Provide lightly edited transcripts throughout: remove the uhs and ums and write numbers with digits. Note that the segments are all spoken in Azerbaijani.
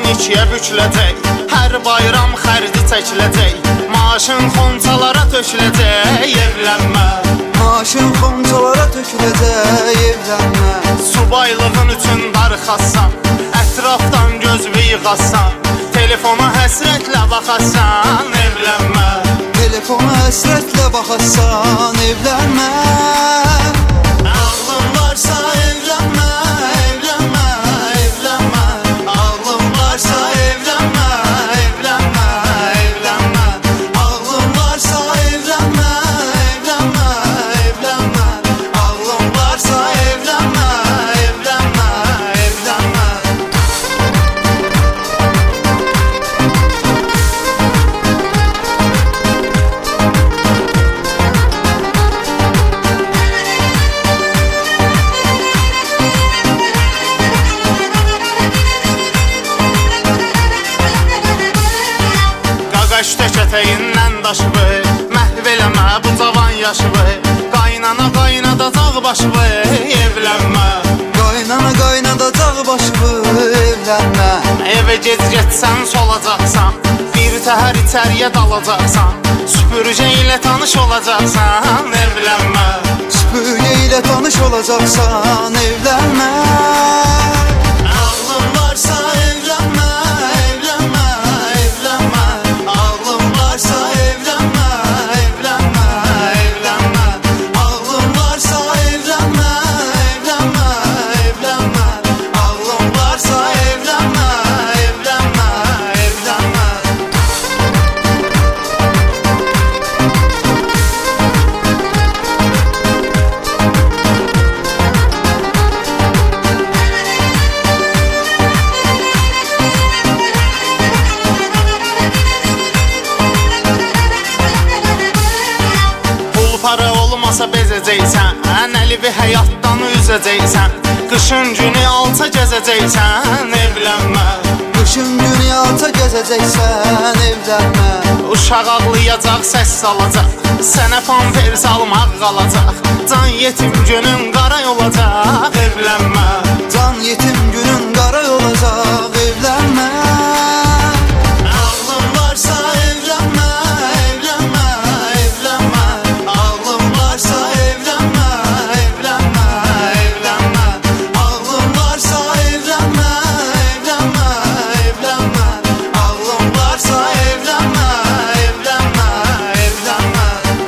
ikiyə büküləcək. Hər bayram xərci çəkiləcək. Maaşın xonçalara töküləcək. Evlənmə. Maaşın xonçalara töküləcək. Evlənmə. Subaylığın üçün darıxasan, ətrafdan gözünü yığasan, telefona həsrətlə baxasan. Evlənmə. Telefona həsrətlə baxasan. Evlənmə. Ağlın varsa evlənmə. Evlənmə, evlənmə. Ağlın varsa evlənmə. Evlənmə, evlənmə. Ağlın varsa evlənmə. Evlənmə, evlənmə. Ağlın varsa evlənmə. Evlənmə, evlənmə. Qaqaş ətəyindən daşıvı, məhv eləmə bu cavan yaşıvı. Qaynana qaynadacaq başıvı. Evlənmə. Qaynana qaynadacaq başıvı. Evlənmə. Evə gec getsən solacaqsan, bir təhər içəriyə dalacaqsan, süpürgə ilə tanış olacaqsan. Evlənmə. Süpürgə ilə tanış olacaqsan. Evlənmə. Ağlın varsa evlənmə. Evlənmə, evlənmə. Ağlın varsa evlənmə. Evlənmə, evlənmə. Ağlın varsa evlənmə. Evlənmə, evlənmə. Ağlın varsa evlənmə. Evlənmə, evlənmə. Pul para olmasa bezəcəksən, Əlivi həyatdan üzəcəksən, qışın günü alça gəzəcəksən. Evlənmə. Qışın günü alça gəzəcəksən. Evlənmə. Uşaq ağlayacaq, səs salacaq, sənə pamper salmaq qalacaq. Can yetim günün qara olacaq. Evlənmə. Can yetim günün qara olacaq. Evlənmə. Ağlın varsa evlənmə. Evlənmə, evlənmə. Ağlın varsa evlənmə. Evlənmə, evlənmə. Ağlın varsa evlənmə. Evlənmə, evlənmə. Ağlın varsa evlənmə. Evlənmə, evlənmə.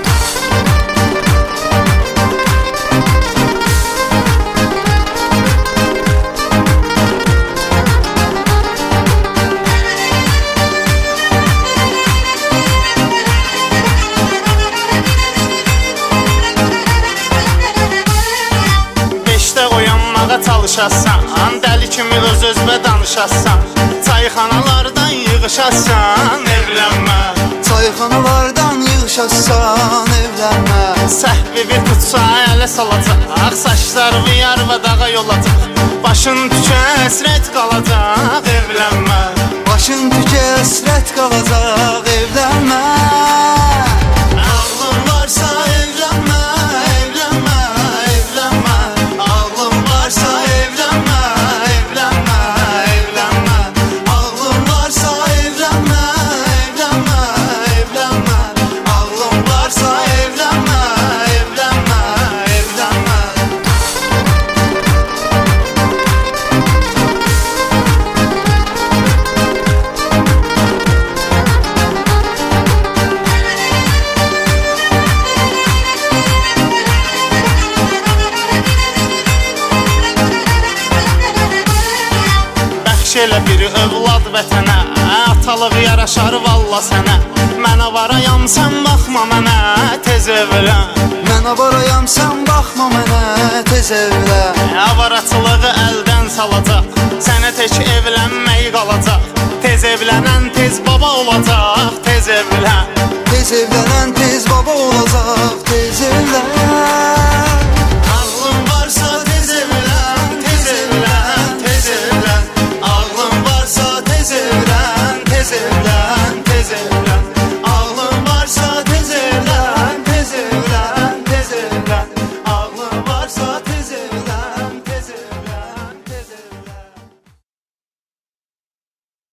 Beşdə oyanmağa çalışasan, dəli kimi öz-özbə danışasan, çayxanalardan yığışasan. Evlənmə. Çayxanalardan yığışasan. Evlənmə. Səhvivi tutsa ələ salacaq, saçlarımı yarva dağa yolacaq, başın tükə həsrət qalacaq. Evlənmə. Başın tükə həsrət qalacaq. Evlənmə. Ağlın varsa evlənmə. Evlənmə, evlənmə. Ağlın varsa evlənmə. Evlənmə, evlənmə. Ağlın varsa evlənmə. Evlənmə, evlənmə. Ağlın varsa evlənmə. Evlənmə, evlənmə. Bəxş elə bir övlad vətənə, atalıq yaraşar valla sənə. Mən avarayam, sən baxma mənə, tez evlən. Mən avarayam, sən baxma mənə. Tez evlən. Avaraçılığı əldən salacaq, sənə tək evlənmək qalacaq. Tez evlənən tez baba olacaq. Tez evlən. Tez evlənən tez baba olacaq.